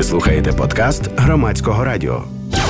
Ви слухаєте подкаст Громадського радіо.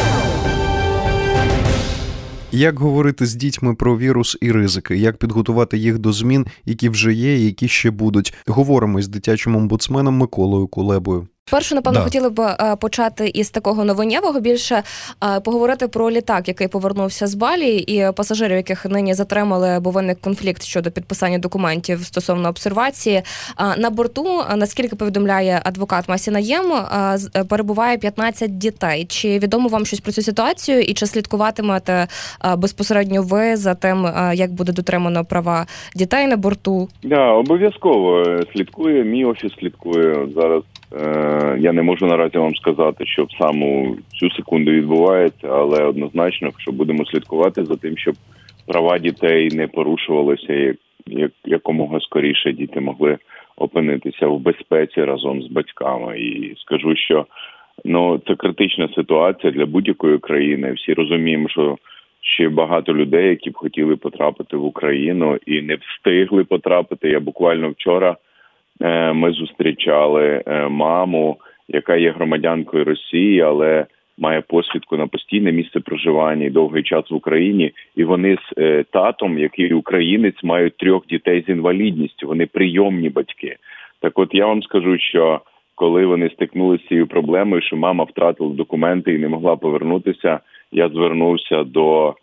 Як говорити з дітьми про вірус і ризики? Як підготувати їх до змін, які вже є і які ще будуть? Говоримо з дитячим омбудсменом Миколою Кулебою. Перше, напевно, хотіли б почати із такого новиннєвого, більше поговорити про літак, який повернувся з Балі, і пасажирів, яких нині затримали, бо виник конфлікт щодо підписання документів стосовно обсервації. На борту, наскільки повідомляє адвокат Масі Наєм, перебуває 15 дітей. Чи відомо вам щось про цю ситуацію і чи слідкуватимете безпосередньо ви за тим, як буде дотримано права дітей на борту? Обов'язково слідкує, мій офіс слідкує зараз. Я не можу наразі вам сказати, що в саму цю секунду відбувається, але однозначно, що будемо слідкувати за тим, щоб права дітей не порушувалися, якомога скоріше діти могли опинитися в безпеці разом з батьками. І скажу, що це критична ситуація для будь-якої країни. Всі розуміємо, що ще багато людей, які б хотіли потрапити в Україну і не встигли потрапити. Я буквально вчора ми зустрічали маму, яка є громадянкою Росії, але має посвідку на постійне місце проживання і довгий час в Україні. І вони з татом, який українець, мають 3 дітей з інвалідністю. Вони прийомні батьки. Так от я вам скажу, що коли вони стикнулися з цією проблемою, що мама втратила документи і не могла повернутися, я звернувся до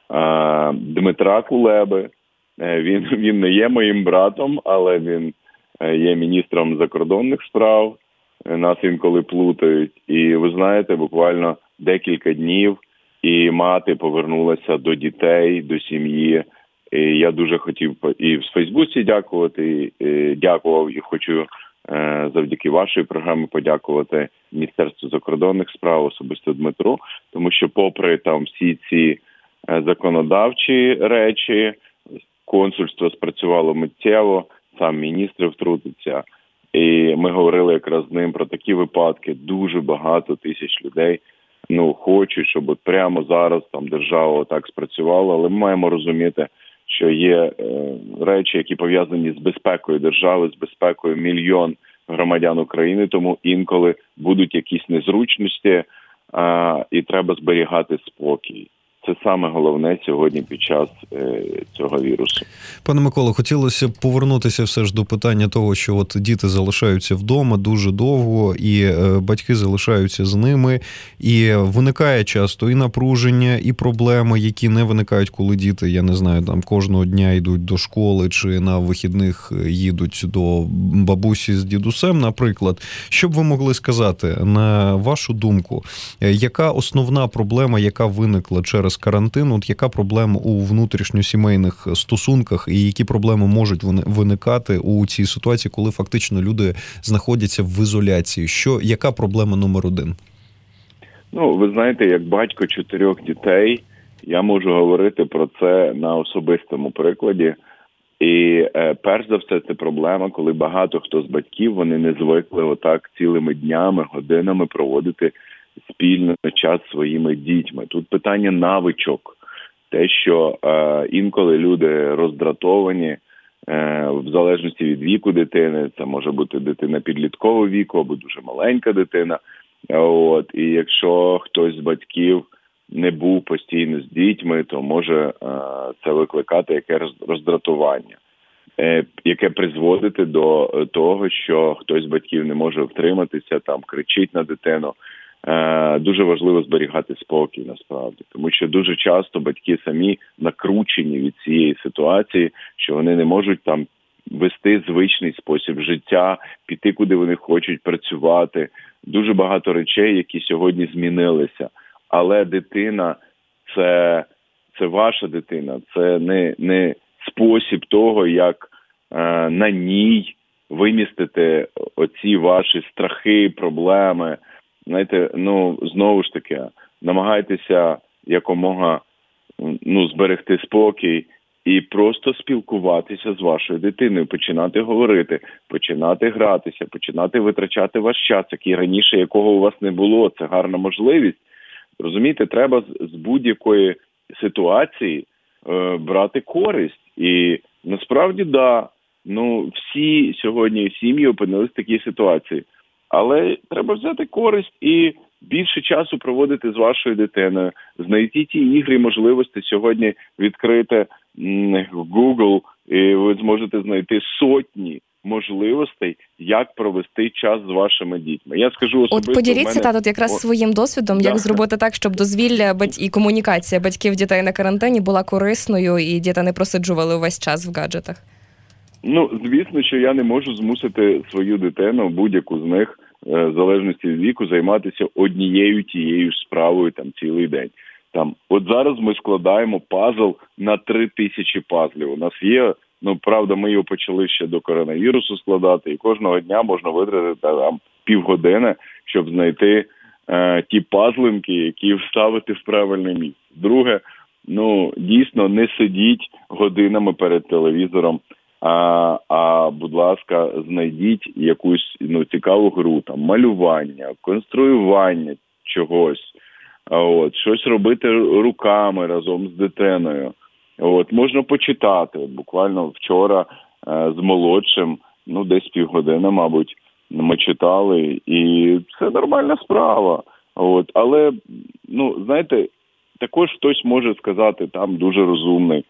Дмитра Кулеби. Він не є моїм братом, але він є міністром закордонних справ, нас інколи плутають. І ви знаєте, буквально декілька днів і мати повернулася до дітей, до сім'ї. І я дуже хотів і в Фейсбуці дякувати, і дякував, і хочу завдяки вашій програмі подякувати Міністерству закордонних справ, особисто Дмитру, тому що попри там всі ці законодавчі речі, консульство спрацювало миттєво, сам міністр втрутиться. І ми говорили якраз з ним про такі випадки. Дуже багато тисяч людей хочуть, щоб от прямо зараз там держава так спрацювала. Але ми маємо розуміти, що є речі, які пов'язані з безпекою держави, з безпекою мільйон громадян України. Тому інколи будуть якісь незручності, і треба зберігати спокій. Це саме головне сьогодні під час цього вірусу. Пане Миколо, хотілося б повернутися все ж до питання того, що от діти залишаються вдома дуже довго, і батьки залишаються з ними, і виникає часто і напруження, і проблеми, які не виникають, коли діти, я не знаю, там кожного дня йдуть до школи, чи на вихідних їдуть до бабусі з дідусем, наприклад. Що б ви могли сказати, на вашу думку, яка основна проблема, яка виникла через карантин, от яка проблема у внутрішньосімейних стосунках і які проблеми можуть виникати у цій ситуації, коли фактично люди знаходяться в ізоляції? Яка проблема номер 1? Ви знаєте, як батько 4 дітей, я можу говорити про це на особистому прикладі. І перш за все це проблема, коли багато хто з батьків, вони не звикли отак цілими днями, годинами проводити спільно час зі своїми дітьми. Тут питання навичок. Те, що інколи люди роздратовані, в залежності від віку дитини, це може бути дитина підліткового віку або дуже маленька дитина. І якщо хтось з батьків не був постійно з дітьми, то може це викликати якесь роздратування, яке призводити до того, що хтось з батьків не може втриматися, там кричить на дитину. Дуже важливо зберігати спокій, насправді. Тому що дуже часто батьки самі накручені від цієї ситуації, що вони не можуть там вести звичний спосіб життя, піти куди вони хочуть, працювати. Дуже багато речей, які сьогодні змінилися. Але дитина – це ваша дитина. Це не спосіб того, як на ній вимістити оці ваші страхи, проблеми. Знаєте, знову ж таки, намагайтеся якомога зберегти спокій і просто спілкуватися з вашою дитиною, починати говорити, починати гратися, починати витрачати ваш час, якого у вас не було. Це гарна можливість. Розумієте, треба з будь-якої ситуації брати користь. І насправді, всі сьогодні сім'ї опинились в такій ситуації. Але треба взяти користь і більше часу проводити з вашою дитиною. Знайти ті ігри і можливості. Сьогодні відкрити Google, і ви зможете знайти сотні можливостей, як провести час з вашими дітьми. Я скажу особисто... От поділіться, тут якраз своїм досвідом, як зробити так, щоб дозвілля і комунікація батьків дітей на карантині була корисною і діти не просиджували увесь час в гаджетах. Звісно, що я не можу змусити свою дитину, будь-яку з них, в залежності від віку, займатися однією тією справою там цілий день. От зараз ми складаємо пазл на 3000 пазлів. У нас є, правда, ми його почали ще до коронавірусу складати, і кожного дня можна витратити півгодини, щоб знайти ті пазлинки, які вставити в правильне місце. Друге, дійсно, не сидіть годинами перед телевізором, а будь ласка, знайдіть якусь цікаву гру, малювання, конструювання чогось, щось робити руками разом з дитиною. Можна почитати. Буквально вчора з молодшим, десь півгодини, мабуть, ми читали, і це нормальна справа. Але, знаєте, також хтось може сказати, там дуже розумний,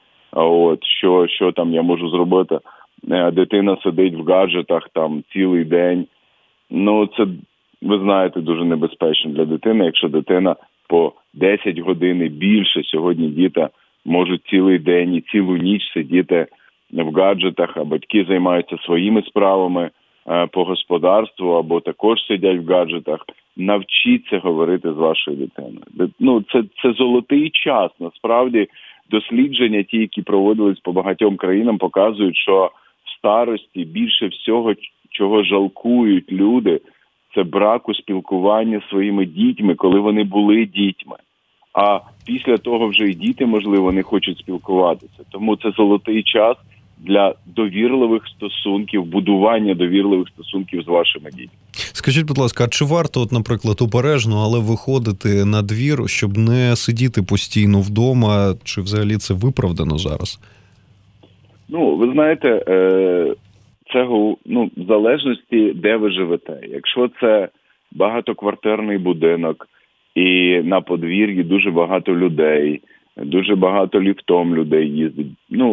що там я можу зробити. Дитина сидить в гаджетах там цілий день. Це, ви знаєте, дуже небезпечно для дитини, якщо дитина по 10 годин і більше. Сьогодні діти можуть цілий день і цілу ніч сидіти в гаджетах, а батьки займаються своїми справами по господарству або також сидять в гаджетах. Навчіться говорити з вашою дитиною. Це золотий час. Насправді, дослідження, ті, які проводились по багатьом країнам, показують, що в старості більше всього, чого жалкують люди, це браку спілкування зі своїми дітьми, коли вони були дітьми. А після того вже і діти, можливо, не хочуть спілкуватися. Тому це золотий час для довірливих стосунків, будування довірливих стосунків з вашими дітьми. Скажіть, будь ласка, а чи варто, наприклад, обережно, але виходити на двір, щоб не сидіти постійно вдома, чи взагалі це виправдано зараз? Ви знаєте, це в залежності, де ви живете. Якщо це багатоквартирний будинок і на подвір'ї дуже багато людей, дуже багато ліфтом людей їздить,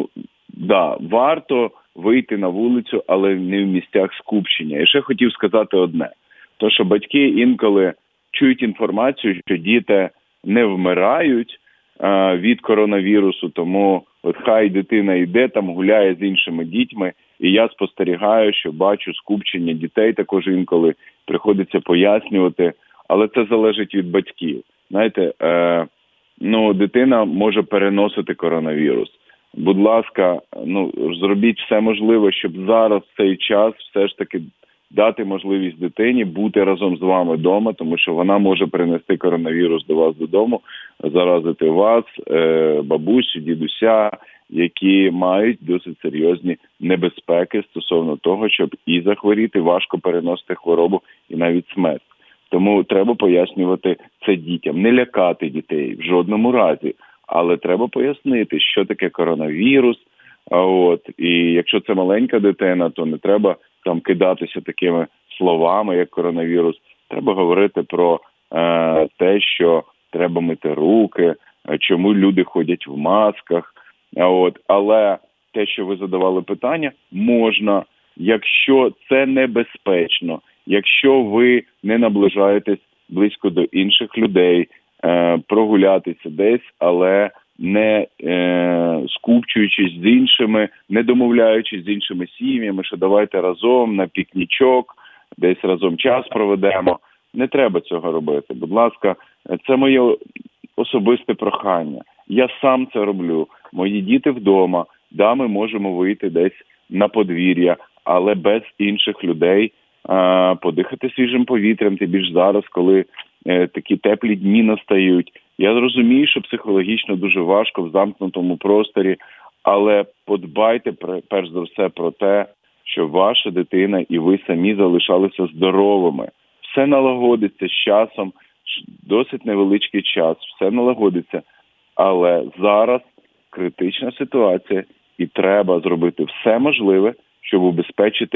варто вийти на вулицю, але не в місцях скупчення. І ще хотів сказати одне. То, що батьки інколи чують інформацію, що діти не вмирають від коронавірусу, тому хай дитина йде, там гуляє з іншими дітьми, і я спостерігаю, що бачу скупчення дітей, також інколи приходиться пояснювати, але це залежить від батьків. Знаєте, дитина може переносити коронавірус. Будь ласка, зробіть все можливе, щоб зараз в цей час все ж таки дати можливість дитині бути разом з вами вдома, тому що вона може принести коронавірус до вас додому, заразити вас, бабусю, дідуся, які мають досить серйозні небезпеки стосовно того, щоб і захворіти, важко переносити хворобу, і навіть смерть. Тому треба пояснювати це дітям, не лякати дітей в жодному разі, але треба пояснити, що таке коронавірус. І якщо це маленька дитина, то не треба там кидатися такими словами, як коронавірус. Треба говорити про те, що треба мити руки, чому люди ходять в масках. Але те, що ви задавали питання, можна, якщо це небезпечно, якщо ви не наближаєтесь близько до інших людей, прогулятися десь, але не скупчуючись з іншими, не домовляючись з іншими сім'ями, що давайте разом на пікнічок, десь разом час проведемо. Не треба цього робити. Будь ласка, це моє особисте прохання. Я сам це роблю. Мої діти вдома. Да, ми можемо вийти десь на подвір'я, але без інших людей, подихати свіжим повітрям, тим більш зараз, коли такі теплі дні настають. Я розумію, що психологічно дуже важко в замкнутому просторі, але подбайте перш за все про те, щоб ваша дитина і ви самі залишалися здоровими. Все налагодиться з часом, досить невеличкий час, все налагодиться. Але зараз критична ситуація і треба зробити все можливе, щоб убезпечити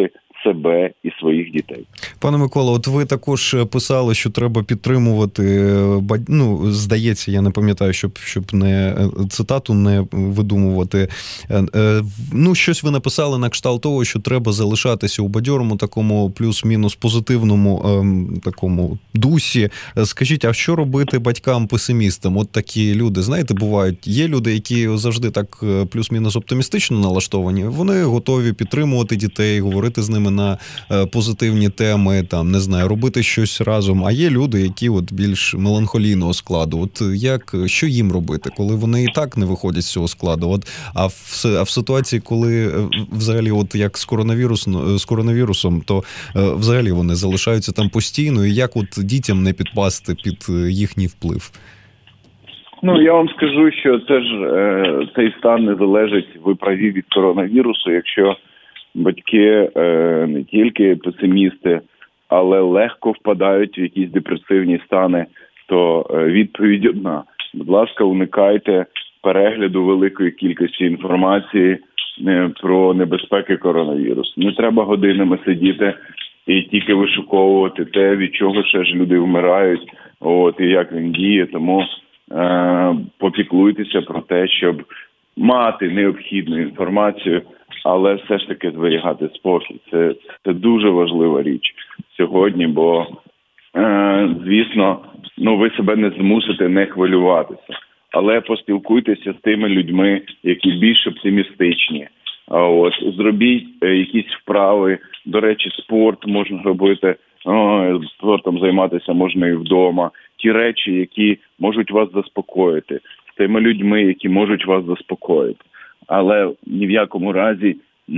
себе і своїх дітей. Пане Микола, от ви також писали, що треба підтримувати, здається, я не пам'ятаю, щоб не цитату не видумувати. Щось ви написали на кшталт того, що треба залишатися у бадьорому такому плюс-мінус позитивному такому дусі. Скажіть, а що робити батькам-песимістам? От такі люди, знаєте, бувають, є люди, які завжди так плюс-мінус оптимістично налаштовані, вони готові підтримувати дітей, говорити з ними на позитивні теми, там, не знаю, робити щось разом. А є люди, які от більш меланхолійного складу. От що їм робити, коли вони і так не виходять з цього складу? А в ситуації, коли взагалі от як з коронавірусом, то взагалі вони залишаються там постійно, і як от дітям не підпасти під їхній вплив? Я вам скажу, що це ж цей стан не залежить, ви праві, від коронавірусу. Якщо батьки не тільки песимісти, але легко впадають в якісь депресивні стани, то відповідь одна. Будь ласка, уникайте перегляду великої кількості інформації про небезпеки коронавірусу. Не треба годинами сидіти і тільки вишуковувати те, від чого ще ж люди вмирають, і як він діє. Тому попіклуйтеся про те, щоб мати необхідну інформацію, але все ж таки зберігати спокій. Це дуже важлива річ сьогодні, бо, звісно, ви себе не змусите не хвилюватися. Але поспілкуйтеся з тими людьми, які більш оптимістичні. Зробіть якісь вправи. До речі, спорт можна робити, спортом займатися можна і вдома. Ті речі, які можуть вас заспокоїти, з тими людьми, які можуть вас заспокоїти. Але ні в якому разі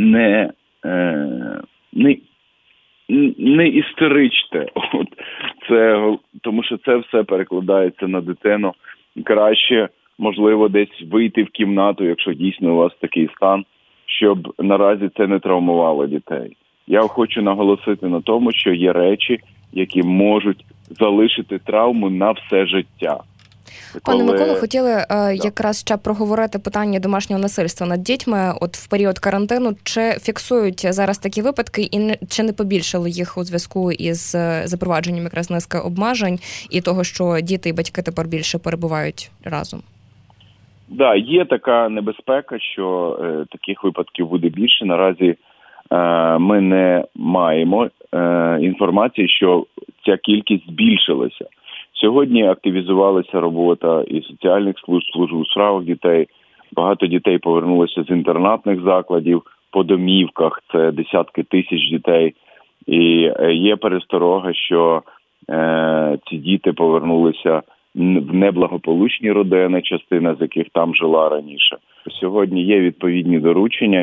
не істеричте. Тому що це все перекладається на дитину. Краще, можливо, десь вийти в кімнату, якщо дійсно у вас такий стан, щоб наразі це не травмувало дітей. Я хочу наголосити на тому, що є речі, які можуть залишити травму на все життя. Пане Миколо, хотіли якраз ще проговорити питання домашнього насильства над дітьми от в період карантину. Чи фіксують зараз такі випадки і чи не побільшало їх у зв'язку із запровадженням якраз низки обмежень і того, що діти і батьки тепер більше перебувають разом? Да, є така небезпека, що таких випадків буде більше. Наразі ми не маємо інформації, що ця кількість збільшилася. Сьогодні активізувалася робота і соціальних служб у справах дітей. Багато дітей повернулося з інтернатних закладів по домівках. Це десятки тисяч дітей. І є пересторога, що ці діти повернулися в неблагополучні родини, частина з яких там жила раніше. Сьогодні є відповідні доручення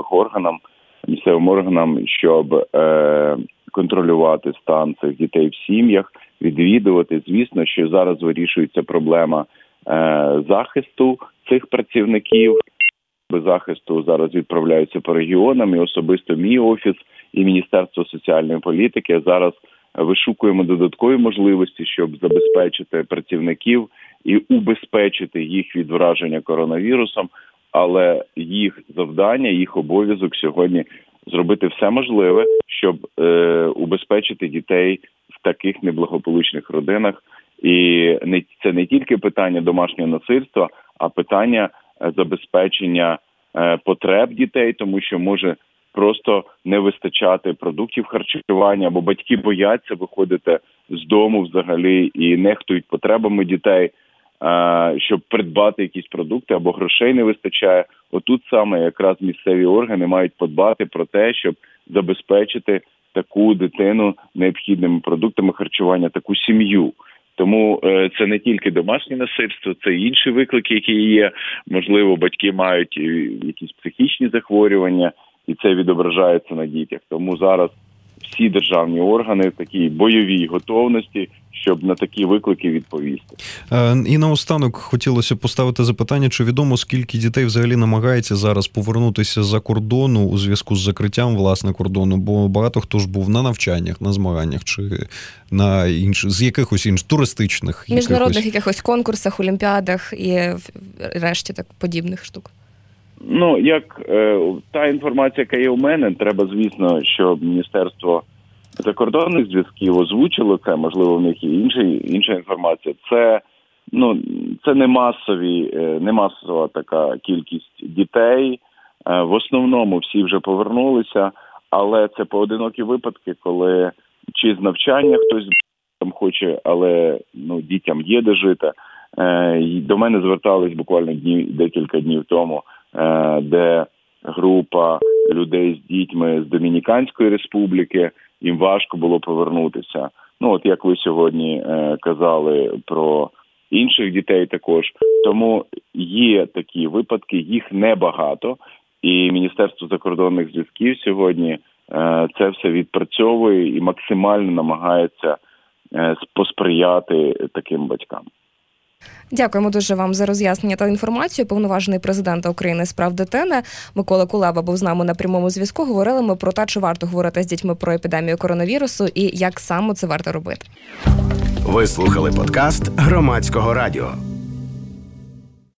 місцевим органам, щоб контролювати стан цих дітей в сім'ях, відвідувати. Звісно, що зараз вирішується проблема захисту цих працівників. Без захисту зараз відправляються по регіонам, і особисто мій офіс і Міністерство соціальної політики зараз вишукуємо додаткові можливості, щоб забезпечити працівників і убезпечити їх від враження коронавірусом, але їх завдання, їх обов'язок сьогодні зробити все можливе, щоб убезпечити дітей в таких неблагополучних родинах. І це не тільки питання домашнього насильства, а питання забезпечення потреб дітей, тому що може просто не вистачати продуктів харчування, або батьки бояться виходити з дому взагалі і нехтують потребами дітей, щоб придбати якісь продукти, або грошей не вистачає. Отут саме якраз місцеві органи мають подбати про те, щоб забезпечити таку дитину необхідними продуктами харчування, таку сім'ю. Тому це не тільки домашнє насильство, це і інші виклики, які є. Можливо, батьки мають якісь психічні захворювання, і це відображається на дітях. Тому зараз всі державні органи в такій бойовій готовності, щоб на такі виклики відповісти. І наостанок хотілося поставити запитання, чи відомо, скільки дітей взагалі намагається зараз повернутися за кордону у зв'язку з закриттям, власне, кордону, бо багато хто ж був на навчаннях, на змаганнях, чи на з якихось інших туристичних. Міжнародних якихось конкурсах, олімпіадах і решті так подібних штук. Як та інформація, яка є у мене, треба, звісно, щоб Міністерство закордонних зв'язків озвучило це, можливо, в них є інша інформація. Це не масова така кількість дітей. В основному всі вже повернулися, але це поодинокі випадки, коли чи з навчання хтось там хоче, але дітям є де жити. До мене звертались буквально декілька днів тому, де група людей з дітьми з Домініканської республіки, їм важко було повернутися. Як ви сьогодні казали про інших дітей також. Тому є такі випадки, їх небагато. І Міністерство закордонних зв'язків сьогодні це все відпрацьовує і максимально намагається посприяти таким батькам. Дякуємо дуже вам за роз'яснення та інформацію. Повноважений президента України з прав дитини Микола Кулеба був з нами на прямому зв'язку. Говорили ми про те, чи варто говорити з дітьми про епідемію коронавірусу і як саме це варто робити. Ви слухали подкаст Громадського радіо.